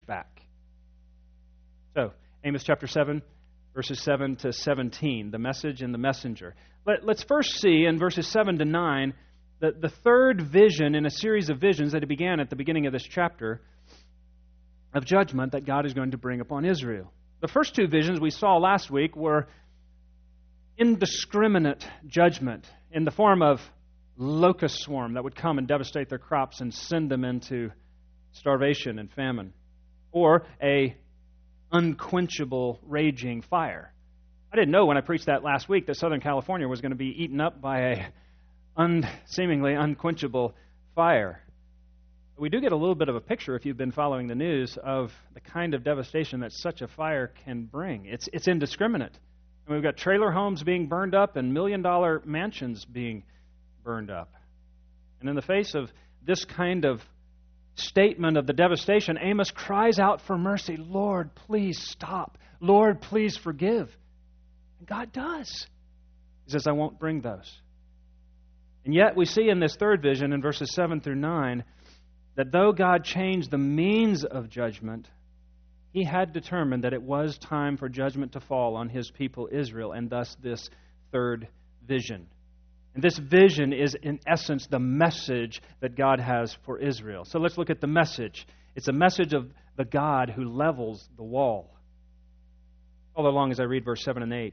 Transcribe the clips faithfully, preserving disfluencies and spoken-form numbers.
back. So, Amos chapter seven, verses seven to seventeen, the message and the messenger. Let, let's first see in verses seven to nine the, the third vision in a series of visions that began at the beginning of this chapter of judgment that God is going to bring upon Israel. The first two visions we saw last week were indiscriminate judgment in the form of locust swarm that would come and devastate their crops and send them into starvation and famine, or a unquenchable raging fire. I didn't know when I preached that last week that Southern California was going to be eaten up by a un, seemingly unquenchable fire. We do get a little bit of a picture, if you've been following the news, of the kind of devastation that such a fire can bring. It's it's indiscriminate. And we've got trailer homes being burned up and million-dollar mansions being burned up. And in the face of this kind of statement of the devastation, Amos cries out for mercy. Lord, please stop. Lord, please forgive. And God does. He says, I won't bring those. And yet we see in this third vision in verses seven through nine that though God changed the means of judgment, He had determined that it was time for judgment to fall on His people Israel, and thus this third vision. And this vision is, in essence, the message that God has for Israel. So let's look at the message. It's a message of the God who levels the wall. Follow along as I read verse seven and eight.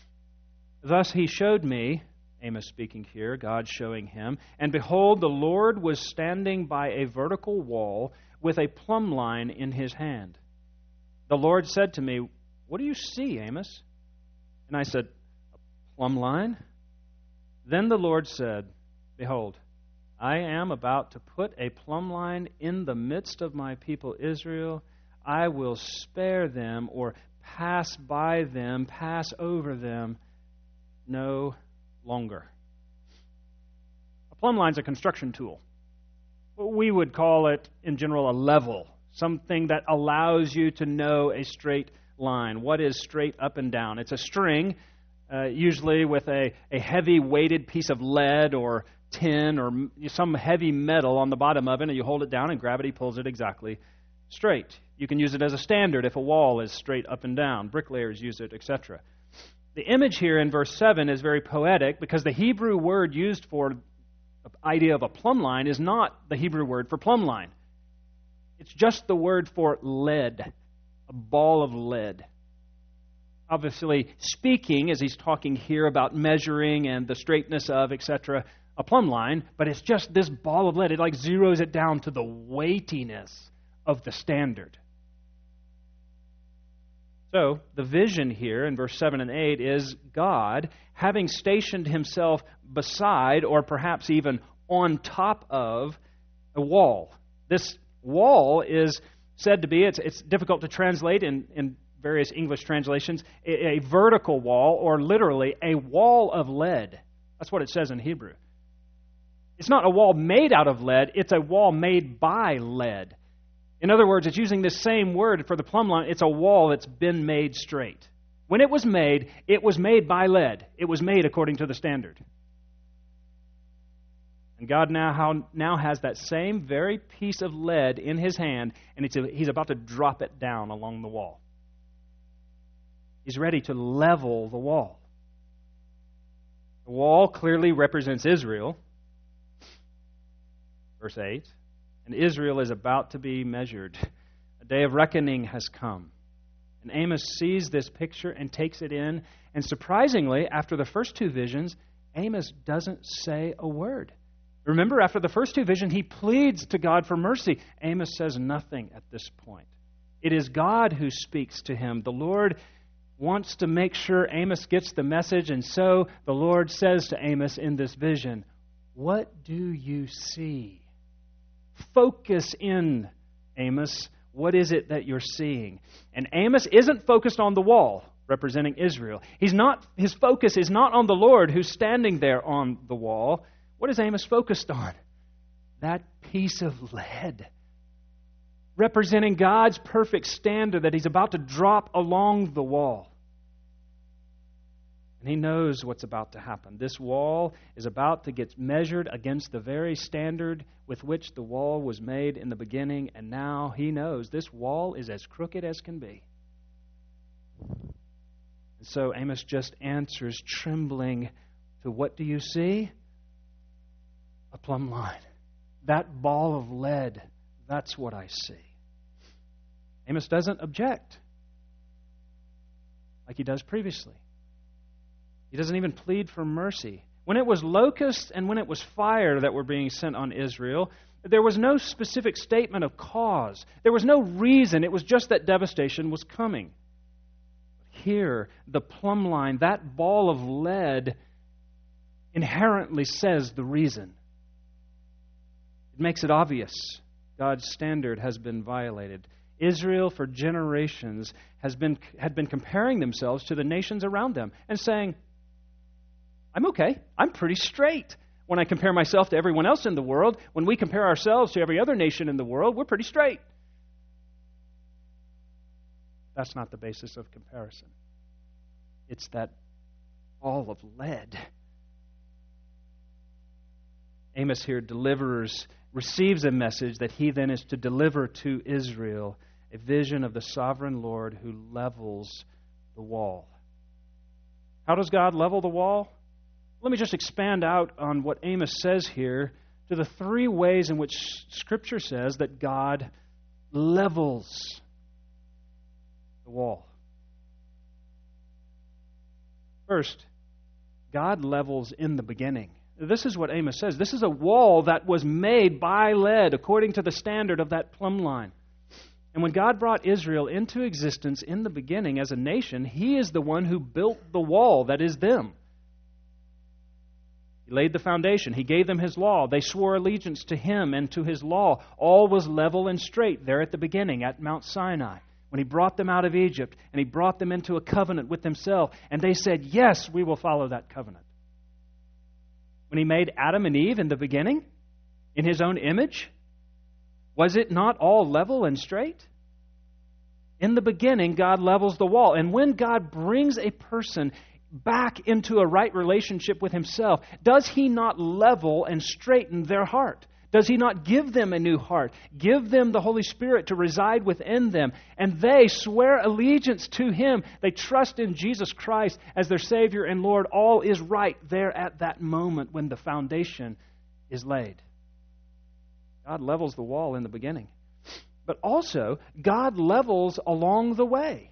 Thus He showed me, Amos speaking here, God showing him, and behold, the Lord was standing by a vertical wall with a plumb line in His hand. The Lord said to me, what do you see, Amos? And I said, a plumb line? Then the Lord said, behold, I am about to put a plumb line in the midst of my people Israel. I will spare them, or pass by them, pass over them no longer. A plumb line is a construction tool. We would call it, in general, a level, something that allows you to know a straight line. What is straight up and down? It's a string, uh, usually with a, a heavy weighted piece of lead or tin or some heavy metal on the bottom of it, and you hold it down and gravity pulls it exactly straight. You can use it as a standard if a wall is straight up and down. Bricklayers use it, et cetera. The image here in verse seven is very poetic because the Hebrew word used for the idea of a plumb line is not the Hebrew word for plumb line. It's just the word for lead, a ball of lead. Obviously, speaking, as he's talking here about measuring and the straightness of, et cetera, a plumb line, but it's just this ball of lead. It like zeroes it down to the weightiness of the standard. So, the vision here in verse seven and eight is God having stationed Himself beside, or perhaps even on top of, a wall. This wall is said to be, it's, it's difficult to translate in, in various English translations, a, a vertical wall, or literally a wall of lead. That's what it says in Hebrew. It's not a wall made out of lead, it's a wall made by lead. In other words, it's using this same word for the plumb line. It's a wall that's been made straight. When it was made, it was made by lead. It was made according to the standard. And God now, now has that same very piece of lead in His hand, and it's a, He's about to drop it down along the wall. He's ready to level the wall. The wall clearly represents Israel. Verse eight. And Israel is about to be measured. A day of reckoning has come. And Amos sees this picture and takes it in. And surprisingly, after the first two visions, Amos doesn't say a word. Remember, after the first two visions, he pleads to God for mercy. Amos says nothing at this point. It is God who speaks to him. The Lord wants to make sure Amos gets the message. And so the Lord says to Amos in this vision, what do you see? Focus in, Amos. What is it that you're seeing? And Amos isn't focused on the wall, representing Israel. He's not. His focus is not on the Lord who's standing there on the wall. What is Amos focused on? That piece of lead, representing God's perfect standard that He's about to drop along the wall. And he knows what's about to happen. This wall is about to get measured against the very standard with which the wall was made in the beginning, and now he knows this wall is as crooked as can be. And so Amos just answers, trembling, to what do you see? A plumb line. That ball of lead, that's what I see. Amos doesn't object like he does previously. He doesn't even plead for mercy. When it was locusts and when it was fire that were being sent on Israel, there was no specific statement of cause. There was no reason. It was just that devastation was coming. Here, the plumb line, that ball of lead, inherently says the reason. It makes it obvious God's standard has been violated. Israel, for generations, has been had been comparing themselves to the nations around them and saying, I'm okay. I'm pretty straight. When I compare myself to everyone else in the world, when we compare ourselves to every other nation in the world, we're pretty straight. That's not the basis of comparison. It's that ball of lead. Amos here delivers, receives a message that he then is to deliver to Israel, a vision of the sovereign Lord who levels the wall. How does God level the wall? Let me just expand out on what Amos says here to the three ways in which Scripture says that God levels the wall. First, God levels in the beginning. This is what Amos says. This is a wall that was made by lead according to the standard of that plumb line. And when God brought Israel into existence in the beginning as a nation, He is the one who built the wall that is them. He laid the foundation. He gave them His law. They swore allegiance to Him and to His law. All was level and straight there at the beginning at Mount Sinai, when He brought them out of Egypt and He brought them into a covenant with Himself. And they said, yes, we will follow that covenant. When He made Adam and Eve in the beginning, in His own image, was it not all level and straight? In the beginning, God levels the wall. And when God brings a person back into a right relationship with Himself, does He not level and straighten their heart? Does He not give them a new heart? Give them the Holy Spirit to reside within them. And they swear allegiance to Him. They trust in Jesus Christ as their Savior and Lord. All is right there at that moment when the foundation is laid. God levels the wall in the beginning. But also, God levels along the way.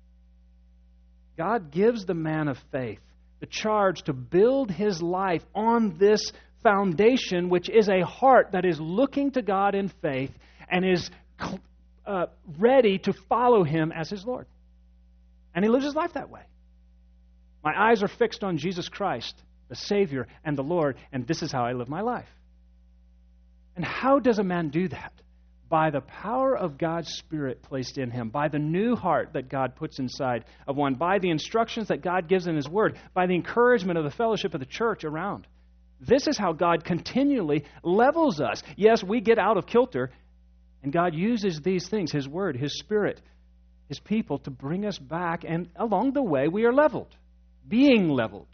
God gives the man of faith the charge to build his life on this foundation, which is a heart that is looking to God in faith and is uh, ready to follow Him as his Lord. And he lives his life that way. My eyes are fixed on Jesus Christ, the Savior and the Lord, and this is how I live my life. And how does a man do that? By the power of God's Spirit placed in him, by the new heart that God puts inside of one, by the instructions that God gives in His Word, by the encouragement of the fellowship of the church around. This is how God continually levels us. Yes, we get out of kilter, and God uses these things, His Word, His Spirit, His people, to bring us back, and along the way we are leveled, being leveled.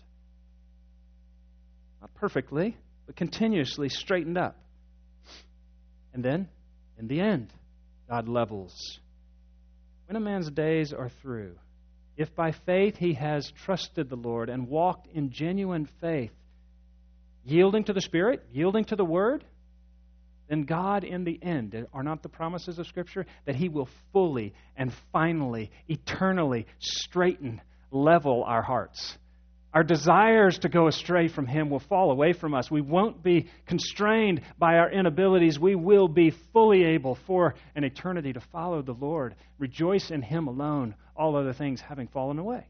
Not perfectly, but continuously straightened up. And then, in the end, God levels. When a man's days are through, if by faith he has trusted the Lord and walked in genuine faith, yielding to the Spirit, yielding to the Word, then God in the end, are not the promises of Scripture, that He will fully and finally, eternally straighten, level our hearts. Our desires to go astray from Him will fall away from us. We won't be constrained by our inabilities. We will be fully able for an eternity to follow the Lord, rejoice in Him alone, all other things having fallen away.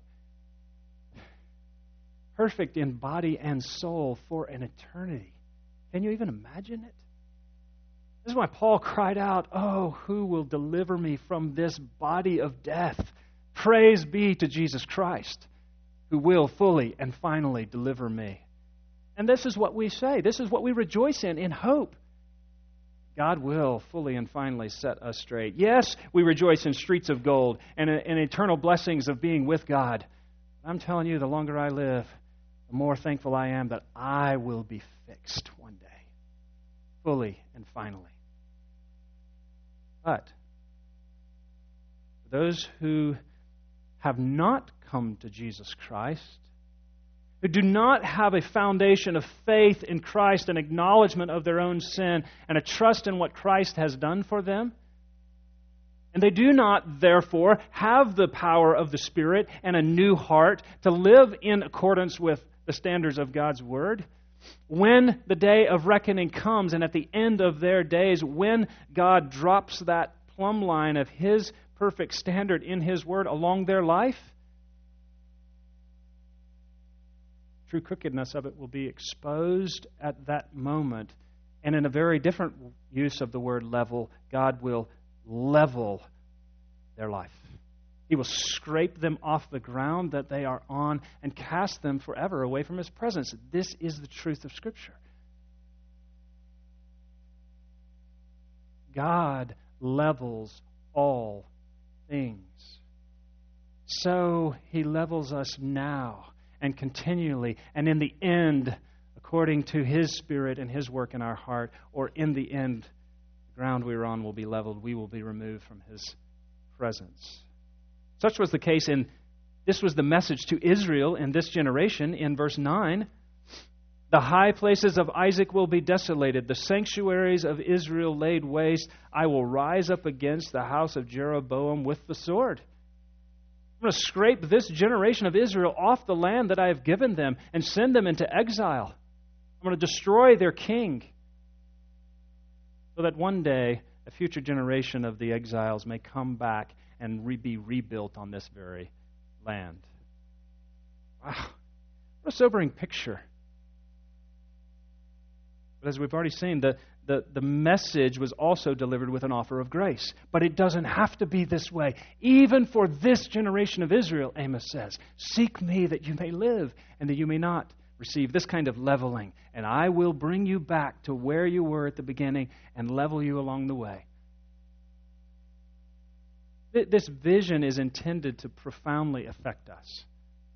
Perfect in body and soul for an eternity. Can you even imagine it? This is why Paul cried out, "Oh, who will deliver me from this body of death? Praise be to Jesus Christ, who will fully and finally deliver me." And this is what we say. This is what we rejoice in, in hope. God will fully and finally set us straight. Yes, we rejoice in streets of gold and in eternal blessings of being with God. I'm telling you, the longer I live, the more thankful I am that I will be fixed one day, fully and finally. But for those who have not come to Jesus Christ, who do not have a foundation of faith in Christ, an acknowledgement of their own sin, and a trust in what Christ has done for them, and they do not, therefore, have the power of the Spirit and a new heart to live in accordance with the standards of God's Word, when the day of reckoning comes and at the end of their days, when God drops that plumb line of His perfect standard in His Word along their life, true crookedness of it will be exposed at that moment. And in a very different use of the word level, God will level their life. He will scrape them off the ground that they are on and cast them forever away from His presence. This is the truth of Scripture. God levels all things. So He levels us now and continually, and in the end, according to His Spirit and His work in our heart, or in the end, the ground we are on will be leveled. We will be removed from His presence. Such was the case in, this was the message to Israel in this generation in verse nine. The high places of Isaac will be desolated, the sanctuaries of Israel laid waste. I will rise up against the house of Jeroboam with the sword. I'm going to scrape this generation of Israel off the land that I have given them and send them into exile. I'm going to destroy their king, so that one day a future generation of the exiles may come back and re- be rebuilt on this very land. Wow, what a sobering picture. But as we've already seen, the, the, the message was also delivered with an offer of grace. But it doesn't have to be this way. Even for this generation of Israel, Amos says, seek me that you may live and that you may not receive this kind of leveling, and I will bring you back to where you were at the beginning and level you along the way. This vision is intended to profoundly affect us.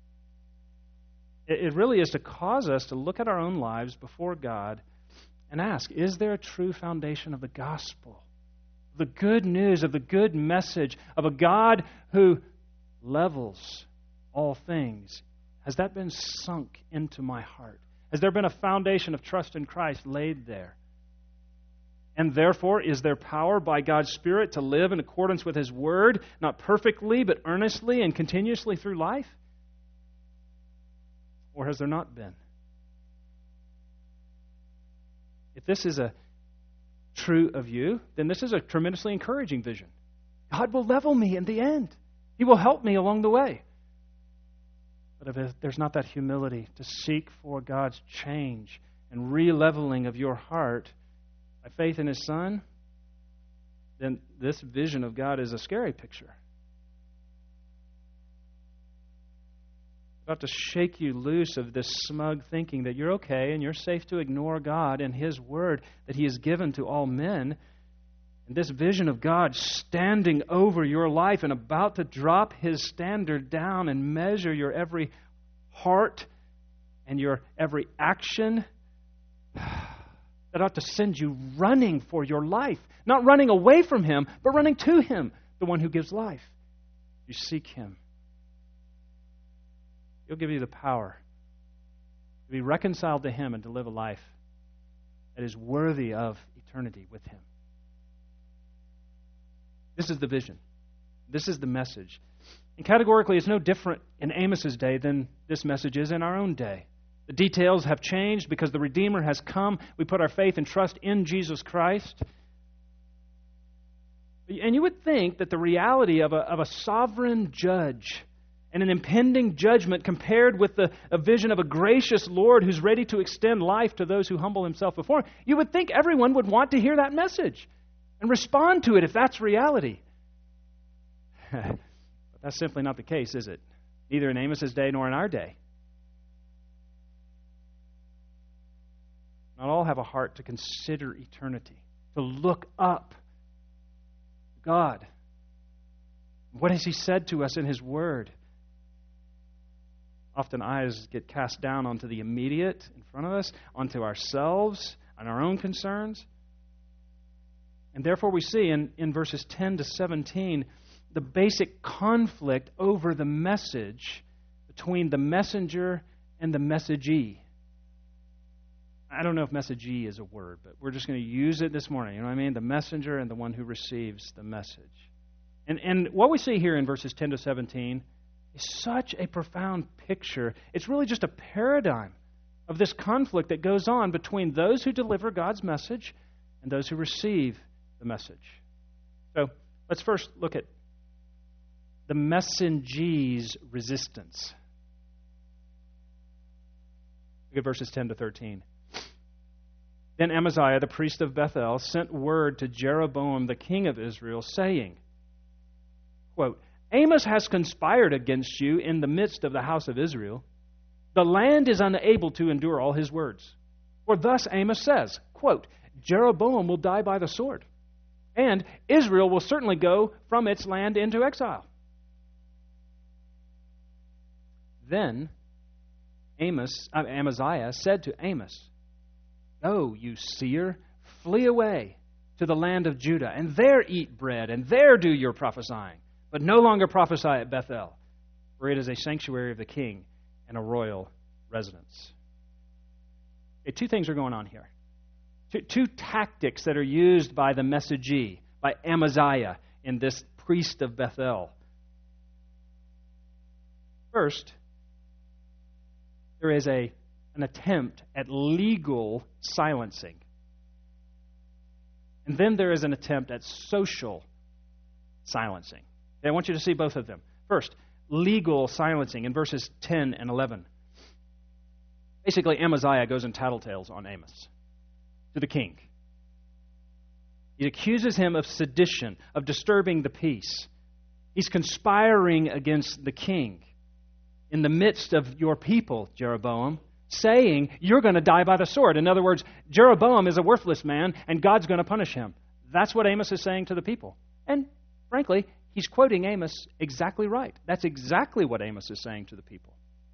It really is to cause us to look at our own lives before God and ask, is there a true foundation of the gospel? The good news of the good message of a God who levels all things. Has that been sunk into my heart? Has there been a foundation of trust in Christ laid there? And therefore, is there power by God's Spirit to live in accordance with His Word, not perfectly, but earnestly and continuously through life? Or has there not been? If this is a true of you, then this is a tremendously encouraging vision. God will level me in the end. He will help me along the way. But if there's not that humility to seek for God's change and re-leveling of your heart by faith in His Son, then this vision of God is a scary picture. It's about to shake you loose of this smug thinking that you're okay and you're safe to ignore God and His Word that He has given to all men. And this vision of God standing over your life and about to drop His standard down and measure your every heart and your every action, that ought to send you running for your life. Not running away from Him, but running to Him, the one who gives life. You seek Him. He'll give you the power to be reconciled to Him and to live a life that is worthy of eternity with Him. This is the vision. This is the message. And categorically, it's no different in Amos's day than this message is in our own day. The details have changed because the Redeemer has come. We put our faith and trust in Jesus Christ. And you would think that the reality of a, of a sovereign judge and an impending judgment compared with the a vision of a gracious Lord who's ready to extend life to those who humble Himself before Him, you would think everyone would want to hear that message and respond to it if that's reality. But that's simply not the case, is it? Neither in Amos's day nor in our day. Not all have a heart to consider eternity, to look up to God. What has He said to us in His Word? Often eyes get cast down onto the immediate in front of us, onto ourselves and our own concerns. And therefore we see in, in verses ten to seventeen the basic conflict over the message between the messenger and the messagee. I don't know if messagee is a word, but we're just going to use it this morning. You know what I mean? The messenger and the one who receives the message. And, and what we see here in verses ten to seventeen is such a profound picture. It's really just a paradigm of this conflict that goes on between those who deliver God's message and those who receive the message. So let's first look at the messengee's resistance. Look at verses ten to thirteen. Then Amaziah, the priest of Bethel, sent word to Jeroboam, the king of Israel, saying, quote, Amos has conspired against you in the midst of the house of Israel. The land is unable to endure all his words. For thus Amos says, quote, Jeroboam will die by the sword, and Israel will certainly go from its land into exile. Then Amos, uh, Amaziah said to Amos, Go, you seer, flee away to the land of Judah, and there eat bread, and there do your prophesying. But no longer prophesy at Bethel, for it is a sanctuary of the king and a royal residence. Okay, two things are going on here. Two, two tactics that are used by the messagee, by Amaziah, in this priest of Bethel. First, there is a an attempt at legal silencing. And then there is an attempt at social silencing. Okay, I want you to see both of them. First, legal silencing in verses ten and eleven. Basically, Amaziah goes in tattletales on Amos to the king. He accuses him of sedition, of disturbing the peace. He's conspiring against the king in the midst of your people, Jeroboam, saying, you're going to die by the sword. In other words, Jeroboam is a worthless man, and God's going to punish him. That's what Amos is saying to the people. And frankly, he's quoting Amos exactly right. That's exactly what Amos is saying to the people.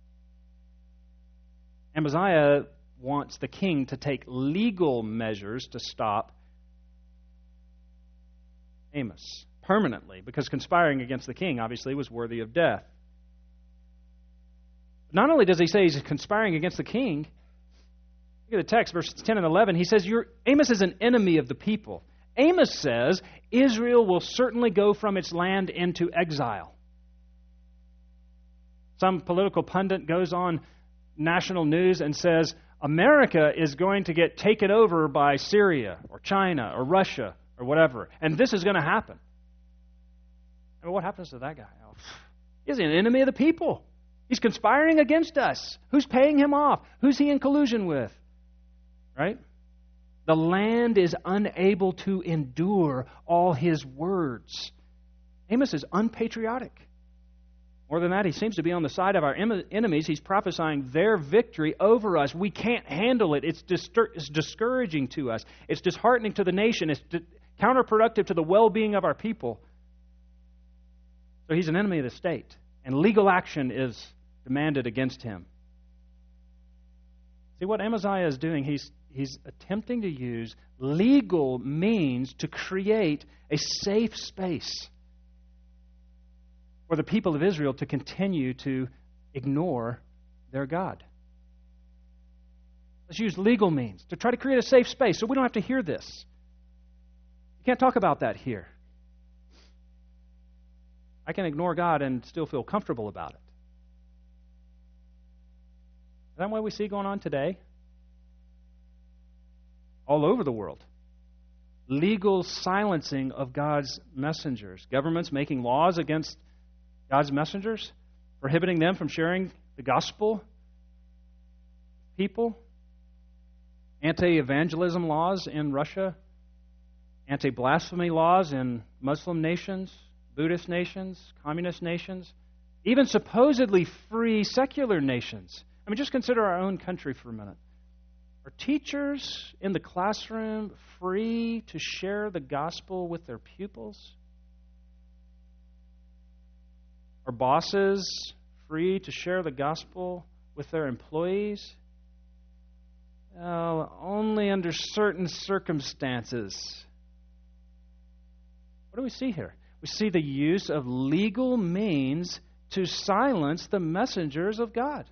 Amaziah wants the king to take legal measures to stop Amos permanently, because conspiring against the king obviously was worthy of death. Not only does he say he's conspiring against the king, look at the text, verses ten and eleven. He says, You're, Amos is an enemy of the people. Amos says, Israel will certainly go from its land into exile. Some political pundit goes on national news and says, America is going to get taken over by Syria or China or Russia or whatever, and this is going to happen. I mean, what happens to that guy? Oh, he's an enemy of the people. He's conspiring against us. Who's paying him off? Who's he in collusion with? Right? The land is unable to endure all his words. Amos is unpatriotic. More than that, he seems to be on the side of our enemies. He's prophesying their victory over us. We can't handle it. It's, distur- it's discouraging to us. It's disheartening to the nation. It's di- counterproductive to the well-being of our people. So he's an enemy of the state. And legal action is demanded against him. See, what Amaziah is doing, he's, he's attempting to use legal means to create a safe space for the people of Israel to continue to ignore their God. Let's use legal means to try to create a safe space so we don't have to hear this. You can't talk about that here. I can ignore God and still feel comfortable about it. Is that what we see going on today? All over the world. Legal silencing of God's messengers. Governments making laws against God's messengers, prohibiting them from sharing the gospel with people. Anti-evangelism laws in Russia. Anti-blasphemy laws in Muslim nations. Buddhist nations, communist nations, even supposedly free secular nations. I mean, just consider our own country for a minute. Are teachers in the classroom free to share the gospel with their pupils? Are bosses free to share the gospel with their employees? Well, only under certain circumstances. What do we see here? We see the use of legal means to silence the messengers of God.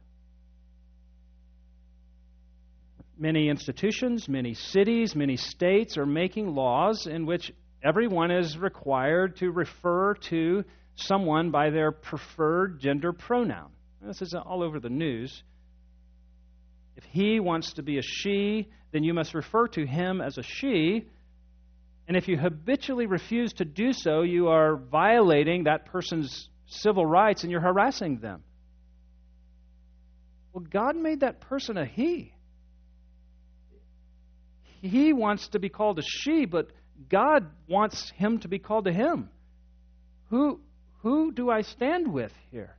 Many institutions, many cities, many states are making laws in which everyone is required to refer to someone by their preferred gender pronoun. This is all over the news. If he wants to be a she, then you must refer to him as a she. And if you habitually refuse to do so, you are violating that person's civil rights and you're harassing them. Well, God made that person a he. He wants to be called a she, but God wants him to be called to him. Who, who do I stand with here?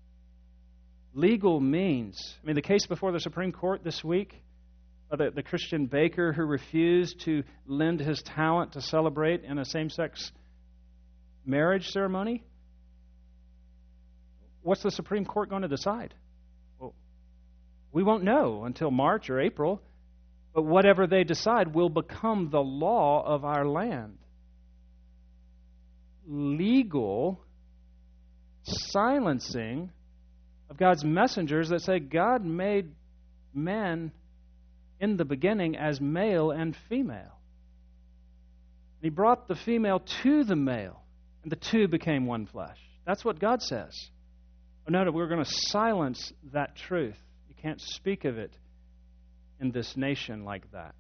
Legal means. I mean, the case before the Supreme Court this week, the, the Christian baker who refused to lend his talent to celebrate in a same-sex marriage ceremony. What's the Supreme Court going to decide? Well, we won't know until March or April, but whatever they decide will become the law of our land. Legal silencing of God's messengers that say God made men in the beginning as male and female. He brought the female to the male, and the two became one flesh. That's what God says. Oh, no, no, we're going to silence that truth. You can't speak of it in this nation like that.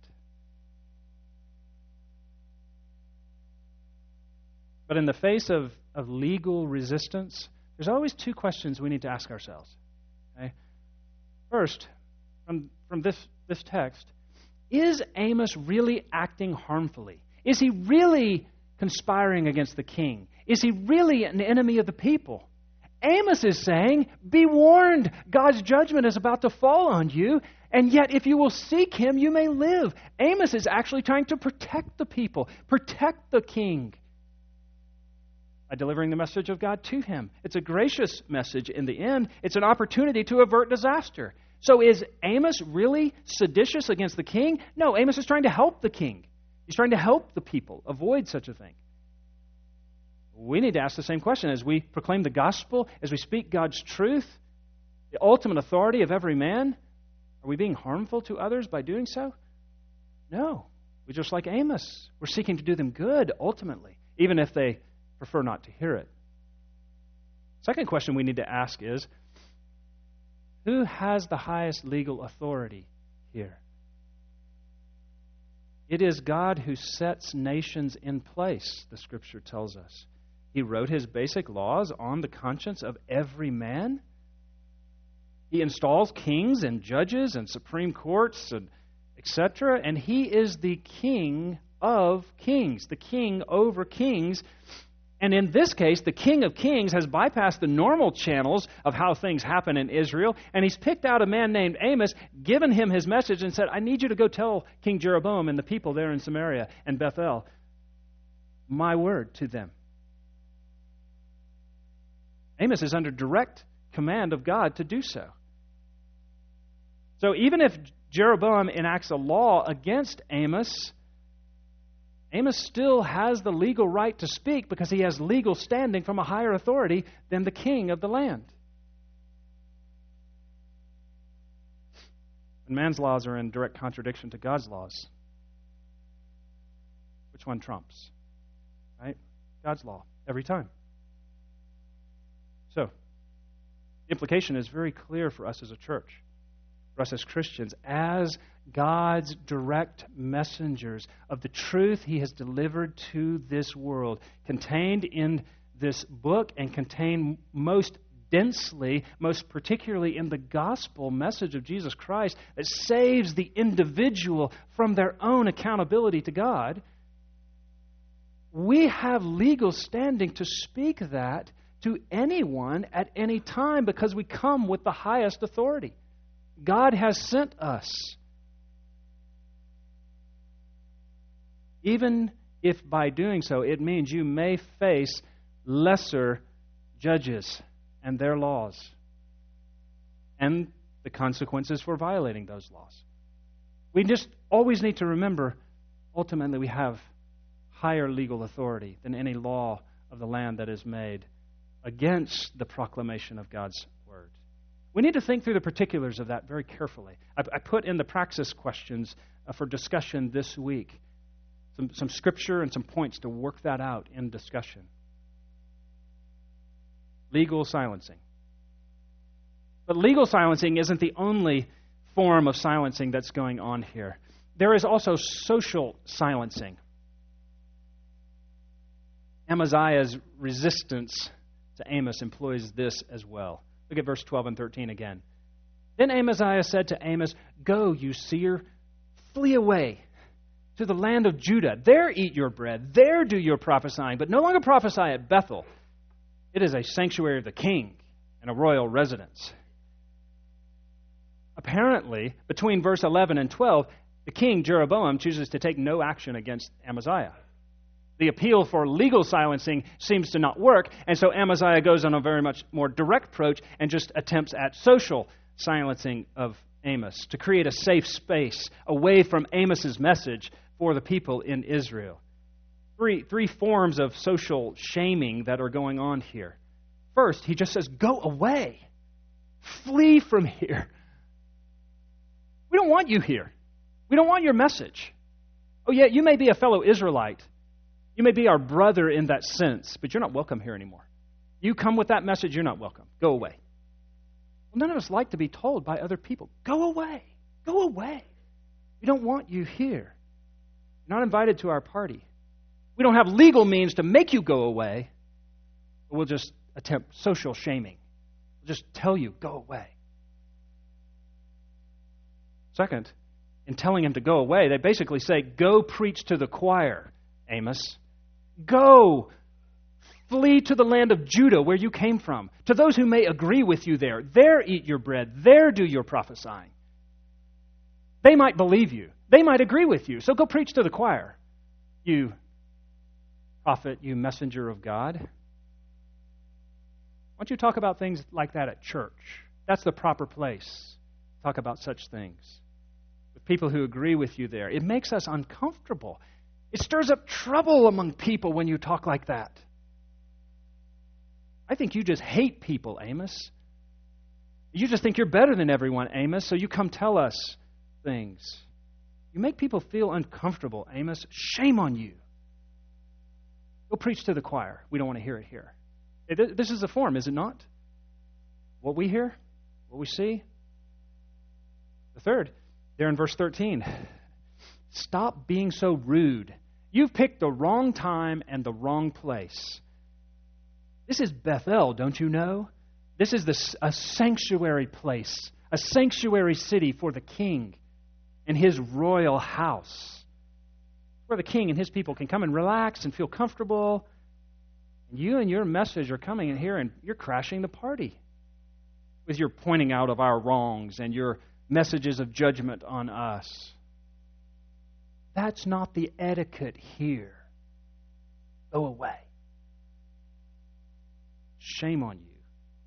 But in the face of, of legal resistance, there's always two questions we need to ask ourselves. Okay? First, from, from this, this text, is Amos really acting harmfully? Is he really conspiring against the king? Is he really an enemy of the people? Amos is saying, be warned, God's judgment is about to fall on you, and yet if you will seek him, you may live. Amos is actually trying to protect the people, protect the king, by delivering the message of God to him. It's a gracious message in the end. It's an opportunity to avert disaster. So is Amos really seditious against the king? No, Amos is trying to help the king. He's trying to help the people avoid such a thing. We need to ask the same question as we proclaim the gospel, as we speak God's truth, the ultimate authority of every man. Are we being harmful to others by doing so? No. We're just like Amos. We're seeking to do them good, ultimately, even if they prefer not to hear it. Second question we need to ask is, who has the highest legal authority here? It is God who sets nations in place, the Scripture tells us. He wrote his basic laws on the conscience of every man. He installs kings and judges and supreme courts and et cetera. And he is the king of kings, the king over kings. And in this case, the King of Kings has bypassed the normal channels of how things happen in Israel, and he's picked out a man named Amos, given him his message, and said, I need you to go tell King Jeroboam and the people there in Samaria and Bethel my word to them. Amos is under direct command of God to do so. So even if Jeroboam enacts a law against Amos, Amos still has the legal right to speak because he has legal standing from a higher authority than the king of the land. And man's laws are in direct contradiction to God's laws. Which one trumps? Right? God's law, every time. So, the implication is very clear for us as a church, for us as Christians, as God's direct messengers of the truth he has delivered to this world, contained in this book and contained most densely, most particularly in the gospel message of Jesus Christ that saves the individual from their own accountability to God. We have legal standing to speak that to anyone at any time because we come with the highest authority. God has sent us. Even if by doing so it means you may face lesser judges and their laws. and the consequences for violating those laws. We just always need to remember, ultimately, we have higher legal authority than any law of the land that is made against the proclamation of God's word. We need to think through the particulars of that very carefully. I, I put in the praxis questions uh, for discussion this week, some, some scripture and some points to work that out in discussion. Legal silencing. But legal silencing isn't the only form of silencing that's going on here. There is also social silencing. Amaziah's resistance to Amos employs this as well. Look at verse twelve and thirteen again. Then Amaziah said to Amos, "Go, you seer, flee away to the land of Judah. There eat your bread, there do your prophesying, but no longer prophesy at Bethel. It is a sanctuary of the king and a royal residence." Apparently, between verse eleven and twelve, the king, Jeroboam, chooses to take no action against Amaziah. The appeal for legal silencing seems to not work, and so Amaziah goes on a very much more direct approach and just attempts at social silencing of Amos to create a safe space away from Amos's message for the people in Israel. Three, three forms of social shaming that are going on here. First, he just says, "Go away. Flee from here. We don't want you here. We don't want your message. Oh, yeah, you may be a fellow Israelite. You may be our brother in that sense, but you're not welcome here anymore. You come with that message, you're not welcome. Go away." Well, none of us like to be told by other people, "Go away. Go away. We don't want you here. You're not invited to our party. We don't have legal means to make you go away, but we'll just attempt social shaming. We'll just tell you, go away." Second, in telling him to go away, they basically say, "Go preach to the choir, Amos. Go, flee to the land of Judah where you came from. To those who may agree with you there, there eat your bread, there do your prophesying. They might believe you. They might agree with you. So go preach to the choir, you prophet, you messenger of God." Why don't you talk about things like that at church? That's the proper place to talk about such things. With people who agree with you there. It makes us uncomfortable. It stirs up trouble among people when you talk like that. I think you just hate people, Amos. You just think you're better than everyone, Amos, so you come tell us things. You make people feel uncomfortable, Amos. Shame on you. Go preach to the choir. We don't want to hear it here. This is the form, is it not? What we hear, what we see. The third, there in verse thirteen. Stop being so rude. You've picked the wrong time and the wrong place. This is Bethel, don't you know? This is the, a sanctuary place, a sanctuary city for the king and his royal house, where the king and his people can come and relax and feel comfortable. And you and your message are coming in here and you're crashing the party with your pointing out of our wrongs and your messages of judgment on us. That's not the etiquette here. Go away. Shame on you.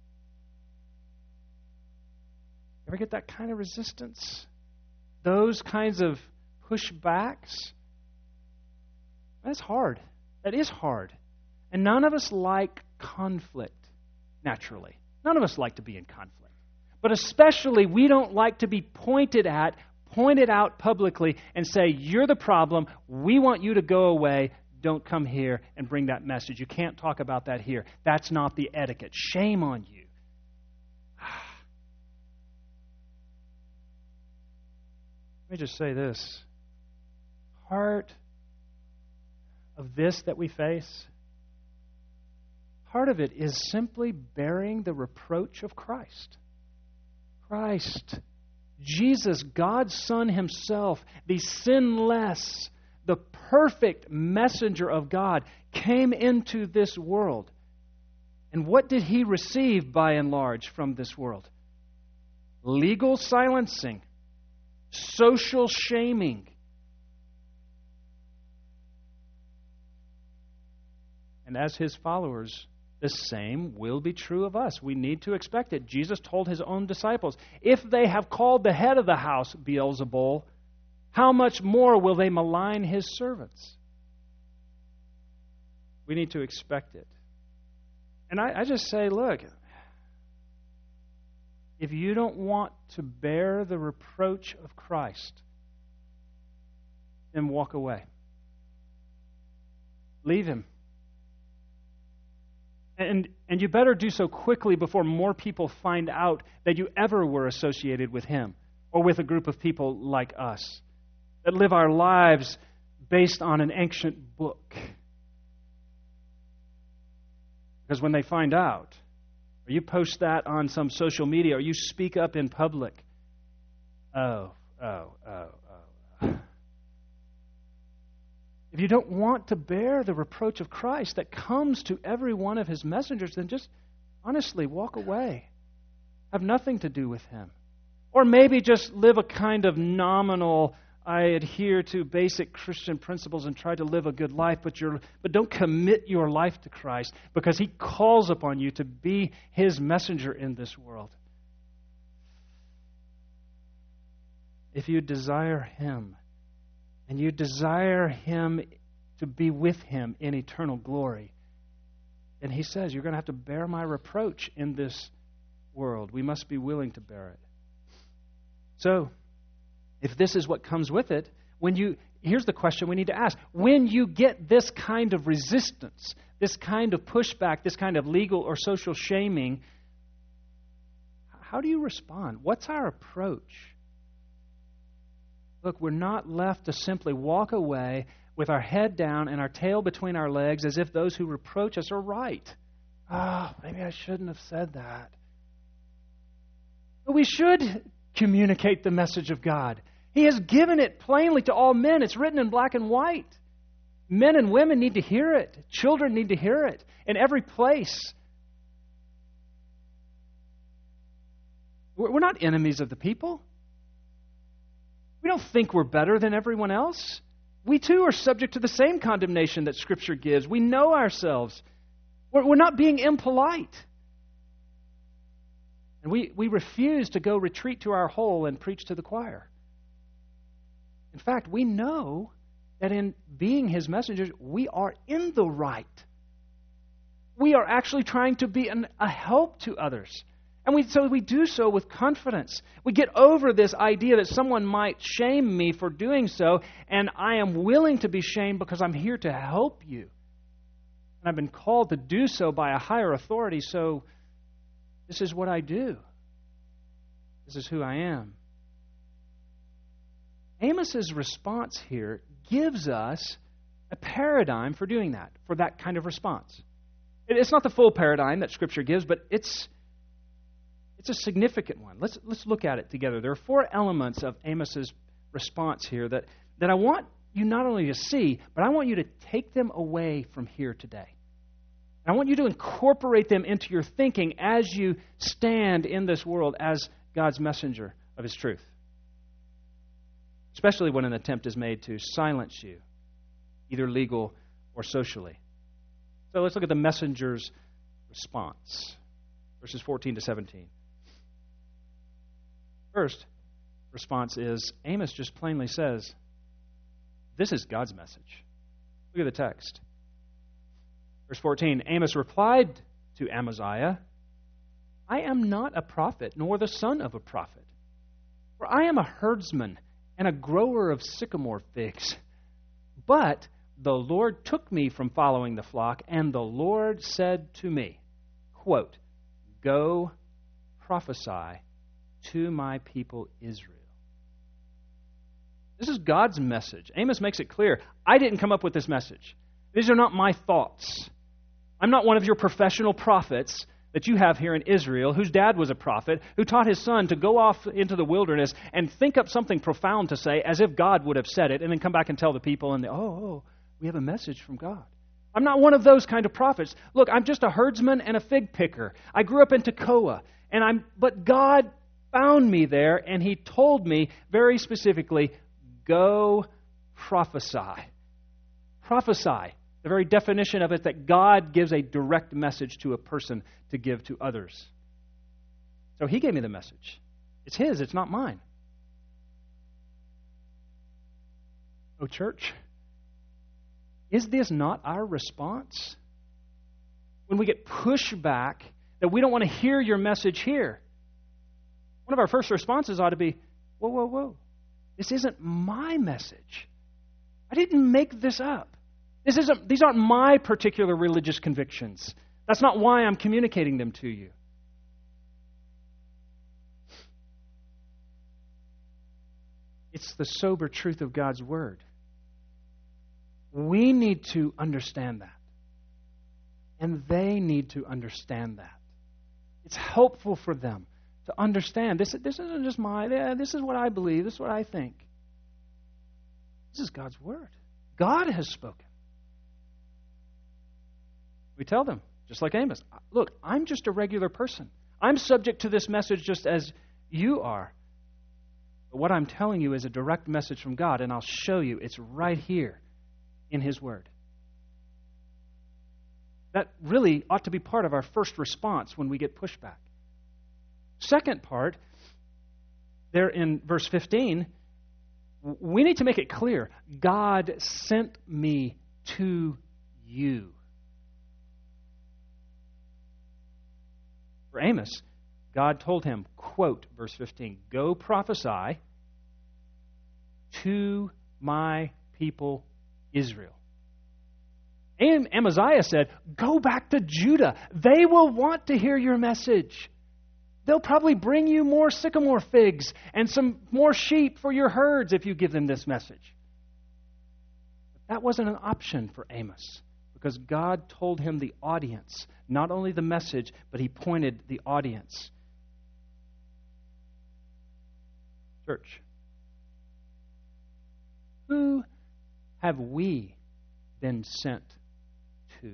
Ever get that kind of resistance? Those kinds of pushbacks? That's hard. That is hard. And none of us like conflict, naturally. None of us like to be in conflict. But especially, we don't like to be pointed at, pointed out publicly, and say, "You're the problem. We want you to go away. Don't come here and bring that message. You can't talk about that here. That's not the etiquette. Shame on you." Let me just say this. Part of this that we face, part of it is simply bearing the reproach of Christ. Christ, Jesus, God's Son himself, the sinless, the perfect messenger of God, came into this world. And what did he receive by and large from this world? Legal silencing, social shaming. And as his followers, the same will be true of us. We need to expect it. Jesus told his own disciples, if they have called the head of the house Beelzebul, how much more will they malign his servants? We need to expect it. And I, I just say, look, if you don't want to bear the reproach of Christ, then walk away. Leave him. And, and you better do so quickly before more people find out that you ever were associated with him or with a group of people like us that live our lives based on an ancient book. Because when they find out, or you post that on some social media, or you speak up in public, oh, oh, oh, oh. If you don't want to bear the reproach of Christ that comes to every one of his messengers, then just honestly walk away. Have nothing to do with him. Or maybe just live a kind of nominal, I adhere to basic Christian principles and try to live a good life, but you're but don't commit your life to Christ because he calls upon you to be his messenger in this world. If you desire him, and you desire him to be with him in eternal glory, and he says, you're going to have to bear my reproach in this world. We must be willing to bear it. So, if this is what comes with it, when you here's the question we need to ask. When you get this kind of resistance, this kind of pushback, this kind of legal or social shaming, how do you respond? What's our approach? Look, we're not left to simply walk away with our head down and our tail between our legs as if those who reproach us are right. Ah, oh, maybe I shouldn't have said that. But we should communicate the message of God. He has given it plainly to all men. It's written in black and white. Men and women need to hear it. Children need to hear it in every place. We're not enemies of the people. We don't think we're better than everyone else. We too are subject to the same condemnation that Scripture gives. We know ourselves. We're, we're not being impolite. And we, we refuse to go retreat to our hole and preach to the choir. In fact, we know that in being his messengers, we are in the right. We are actually trying to be an, a help to others. And we, so we do so with confidence. We get over this idea that someone might shame me for doing so, and I am willing to be shamed because I'm here to help you. And I've been called to do so by a higher authority, so this is what I do. This is who I am. Amos's response here gives us a paradigm for doing that, for that kind of response. It's not the full paradigm that Scripture gives, but it's It's a significant one. Let's let's look at it together. There are four elements of Amos's response here that, that I want you not only to see, but I want you to take them away from here today. I want you to incorporate them into your thinking as you stand in this world as God's messenger of his truth. Especially when an attempt is made to silence you, either legal or socially. So let's look at the messenger's response. Verses fourteen to seventeen. First response is, Amos just plainly says, this is God's message. Look at the text. Verse fourteen, Amos replied to Amaziah, I am not a prophet, nor the son of a prophet. For I am a herdsman and a grower of sycamore figs. But the Lord took me from following the flock, and the Lord said to me, quote, go prophesy to my people Israel. This is God's message. Amos makes it clear, I didn't come up with this message. These are not my thoughts. I'm not one of your professional prophets that you have here in Israel, whose dad was a prophet, who taught his son to go off into the wilderness and think up something profound to say as if God would have said it, and then come back and tell the people, and they, oh, oh, we have a message from God. I'm not one of those kind of prophets. Look, I'm just a herdsman and a fig picker. I grew up in Tekoa, and I'm. But God found me there, and he told me very specifically, go prophesy. Prophesy. The very definition of it, that God gives a direct message to a person to give to others. So he gave me the message. It's his, it's not mine. Oh, church, is this not our response? When we get pushback that we don't want to hear your message here, one of our first responses ought to be, whoa, whoa, whoa. This isn't my message. I didn't make this up. This isn't, these aren't my particular religious convictions. That's not why I'm communicating them to you. It's the sober truth of God's Word. We need to understand that. And they need to understand that. It's helpful for them to understand. This, this isn't just my, this is what I believe, this is what I think. This is God's Word. God has spoken. We tell them, just like Amos, look, I'm just a regular person. I'm subject to this message just as you are. But what I'm telling you is a direct message from God, and I'll show you it's right here in His Word. That really ought to be part of our first response when we get pushback. Second part, there in verse fifteen, we need to make it clear, God sent me to you. For Amos, God told him, quote, verse fifteen, go prophesy to my people Israel. And Amaziah said, go back to Judah. They will want to hear your message. They'll probably bring you more sycamore figs and some more sheep for your herds if you give them this message. But that wasn't an option for Amos, because God told him the audience, not only the message, but He pointed the audience. Church, who have we been sent to?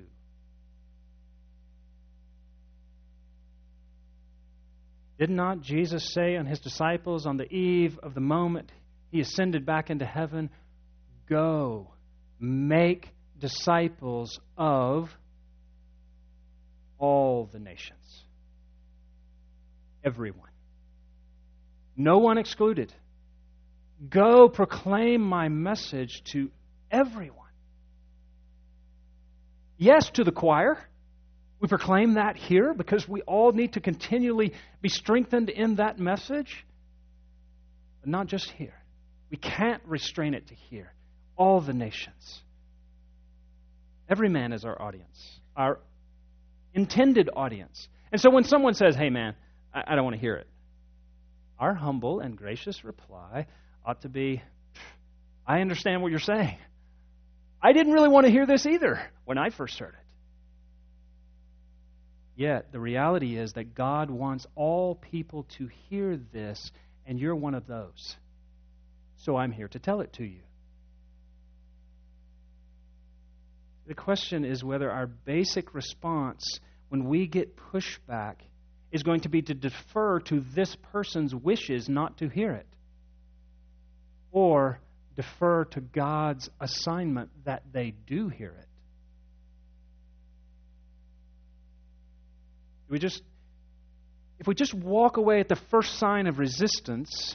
Did not Jesus say on His disciples on the eve of the moment He ascended back into heaven, go, make disciples of all the nations? Everyone. No one excluded. Go proclaim my message to everyone. Yes, to the choir. We proclaim that here because we all need to continually be strengthened in that message. But not just here. We can't restrain it to here. All the nations. Every man is our audience, our intended audience. And so when someone says, hey man, I, I don't want to hear it, our humble and gracious reply ought to be, I understand what you're saying. I didn't really want to hear this either when I first heard it. Yet the reality is that God wants all people to hear this, and you're one of those. So I'm here to tell it to you. The question is whether our basic response when we get pushback is going to be to defer to this person's wishes not to hear it, or defer to God's assignment that they do hear it. We just, if we just walk away at the first sign of resistance,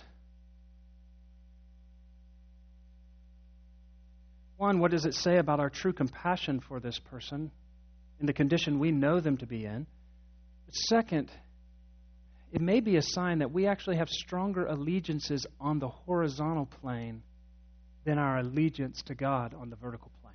one, what does it say about our true compassion for this person in the condition we know them to be in? But second, it may be a sign that we actually have stronger allegiances on the horizontal plane than our allegiance to God on the vertical plane.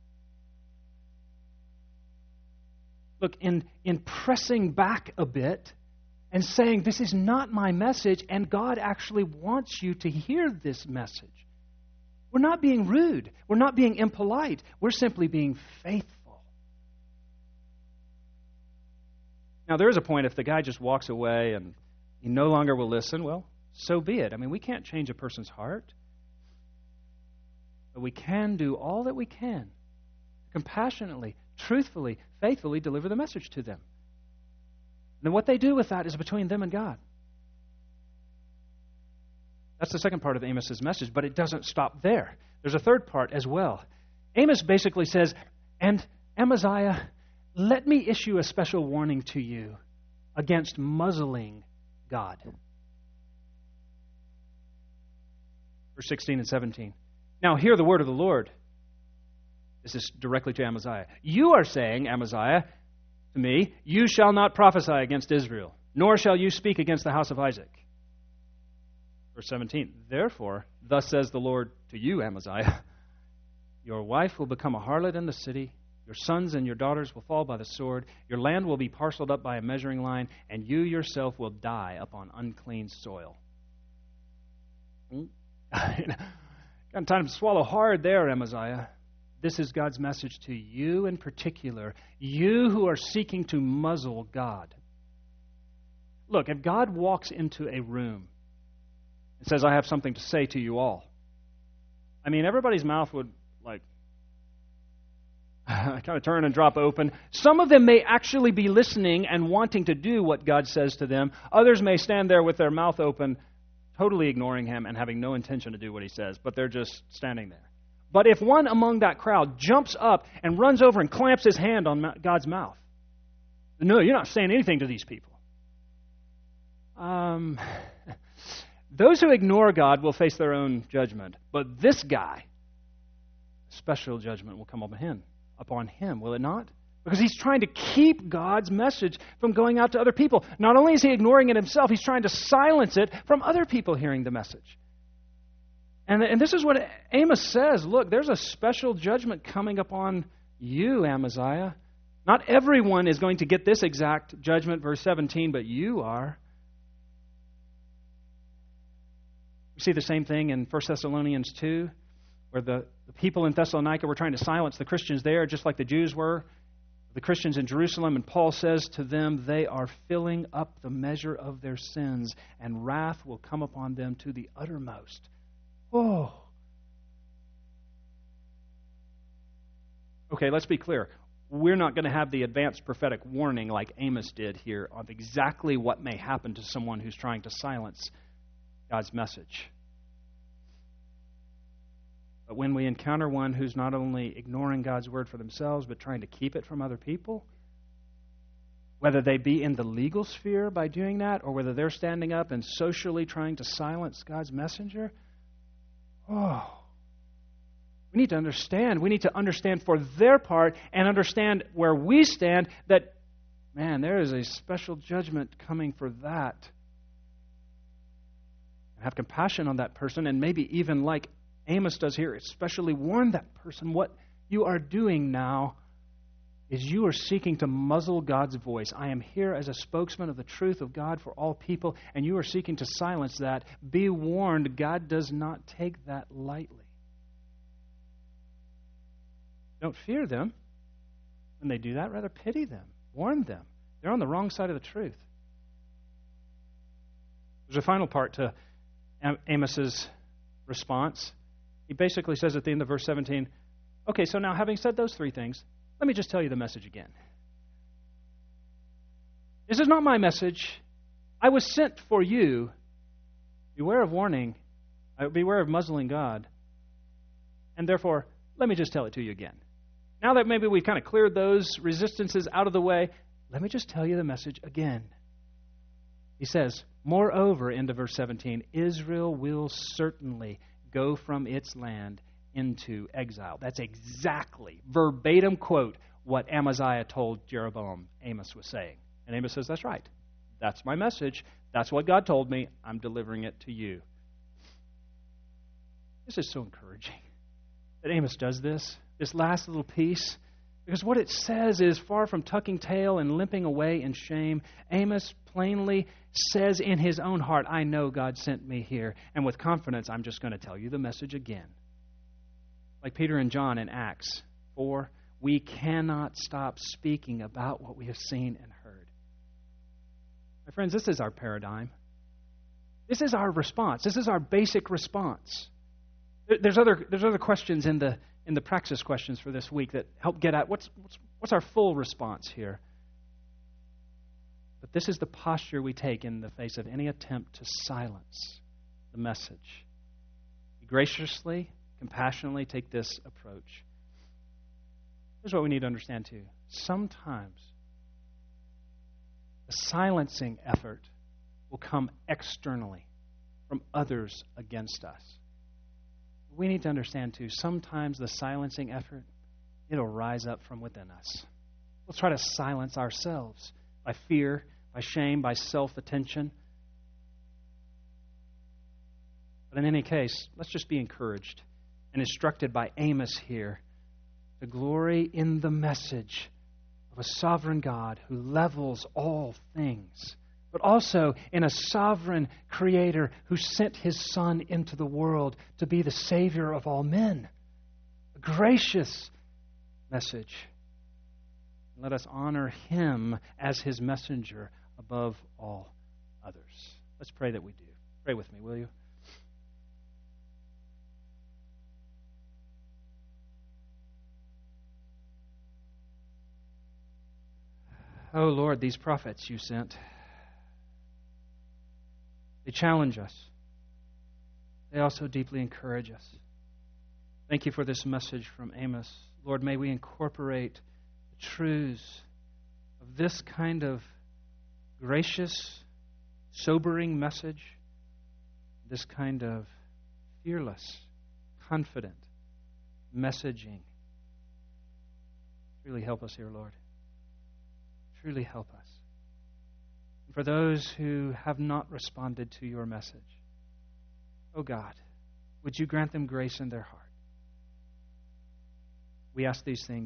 Look, in, in pressing back a bit and saying, this is not my message, and God actually wants you to hear this message. We're not being rude. We're not being impolite. We're simply being faithful. Now, there is a point if the guy just walks away and he no longer will listen, well, so be it. I mean, we can't change a person's heart. But we can do all that we can, compassionately, truthfully, faithfully deliver the message to them. And then what they do with that is between them and God. That's the second part of Amos's message, but it doesn't stop there. There's a third part as well. Amos basically says, And Amaziah, let me issue a special warning to you against muzzling God. Verse sixteen and seventeen. Now hear the word of the Lord. This is directly to Amaziah. You are saying, Amaziah, to me, you shall not prophesy against Israel, nor shall you speak against the house of Isaac. Verse seventeen. Therefore, thus says the Lord to you, Amaziah, your wife will become a harlot in the city, your sons and your daughters will fall by the sword, your land will be parceled up by a measuring line, and you yourself will die upon unclean soil. Got time to swallow hard there, Amaziah. This is God's message to you in particular, you who are seeking to muzzle God. Look, if God walks into a room and says, I have something to say to you all, I mean, everybody's mouth would, like, kind of turn and drop open. Some of them may actually be listening and wanting to do what God says to them. Others may stand there with their mouth open, totally ignoring him and having no intention to do what he says, but they're just standing there. But if one among that crowd jumps up and runs over and clamps his hand on God's mouth, no, you're not saying anything to these people. Um, those who ignore God will face their own judgment, but this guy, special judgment will come upon him. Upon him, will it not? Because he's trying to keep God's message from going out to other people. Not only is he ignoring it himself, he's trying to silence it from other people hearing the message. And, and this is what Amos says. Look, there's a special judgment coming upon you, Amaziah. Not everyone is going to get this exact judgment, verse seventeen, but you are. We see the same thing in First Thessalonians two, where the, the people in Thessalonica were trying to silence the Christians there, just like the Jews were, the Christians in Jerusalem, and Paul says to them, they are filling up the measure of their sins, and wrath will come upon them to the uttermost. Oh. Okay, let's be clear. We're not going to have the advanced prophetic warning like Amos did here of exactly what may happen to someone who's trying to silence God's message. But when we encounter one who's not only ignoring God's word for themselves, but trying to keep it from other people, whether they be in the legal sphere by doing that, or whether they're standing up and socially trying to silence God's messenger, oh, we need to understand. We need to understand for their part and understand where we stand that, man, there is a special judgment coming for that. And have compassion on that person, and maybe even like Amos does here, especially warn that person. What you are doing now is you are seeking to muzzle God's voice. I am here as a spokesman of the truth of God for all people, and you are seeking to silence that. Be warned, God does not take that lightly. Don't fear them when they do that. Rather, pity them. Warn them. They're on the wrong side of the truth. There's a final part to Amos's response. He basically says at the end of verse seventeen, okay, so now having said those three things, let me just tell you the message again. This is not my message. I was sent for you. Beware of warning. Beware of muzzling God. And therefore, let me just tell it to you again. Now that maybe we've kind of cleared those resistances out of the way, let me just tell you the message again. He says, moreover, into verse seventeen, Israel will certainly go from its land into exile. That's exactly, verbatim quote, what Amaziah told Jeroboam Amos was saying. And Amos says, that's right. That's my message. That's what God told me. I'm delivering it to you. This is so encouraging that Amos does this, this last little piece, because what it says is far from tucking tail and limping away in shame. Amos plainly says in his own heart, I know God sent me here, and with confidence, I'm just going to tell you the message again. Like Peter and John in Acts four, we cannot stop speaking about what we have seen and heard. My friends, this is our paradigm. This is our response. This is our basic response. There's other there's other questions in the in the praxis questions for this week that help get at what's what's, what's our full response here. But this is the posture we take in the face of any attempt to silence the message. We graciously, compassionately take this approach. Here's what we need to understand, too. Sometimes the silencing effort will come externally from others against us. We need to understand, too, sometimes the silencing effort, it'll rise up from within us. We'll try to silence ourselves by fear, by shame, by self-attention. But in any case, let's just be encouraged and instructed by Amos here to glory in the message of a sovereign God who levels all things, but also in a sovereign Creator who sent His Son into the world to be the Savior of all men. A gracious message. Let us honor Him as His messenger above all others. Let's pray that we do. Pray with me, will you? Oh Lord, these prophets you sent, they challenge us. They also deeply encourage us. Thank you for this message from Amos. Lord, may we incorporate the truths of this kind of gracious, sobering message, this kind of fearless, confident messaging. Really help us here, Lord. Truly help us. And for those who have not responded to your message, oh God, would you grant them grace in their heart? We ask these things